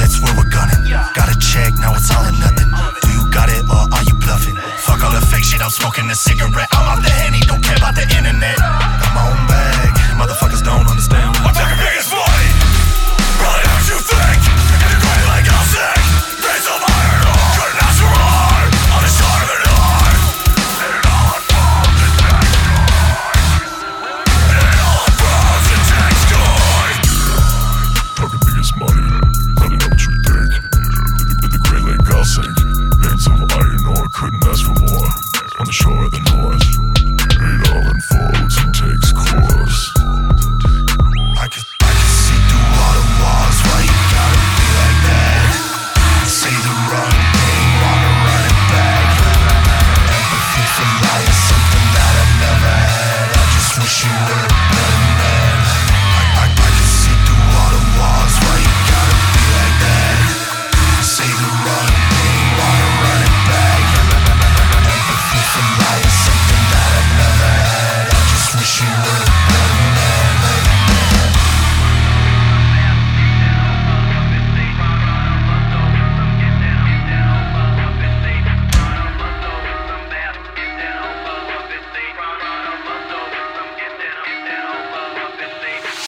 that's where we're gunning. Got a check, now it's all or nothing. Do you got it or are you bluffing? Fuck all the fake shit, I'm smoking a cigarette. I'm off the Henny, don't care about the internet. Got my own bag, motherfuckers don't understand. I'm talking biggest money, probably not what you think. And you're going like I'm sick, face of iron ore. Couldn't ask for more, on the start of the north. And it all unfolds in next door. And it all unfolds in next door. Talking biggest money, probably not what you think. In the Great Lake I'll sink, veins of iron ore. Couldn't ask for more, on the shore of the north. It all unfolds and takes course. I can see through all the walls. Why you gotta be like that? Say the wrong thing, wanna run it back. Empathy for life, something that I never had. I just wish you would've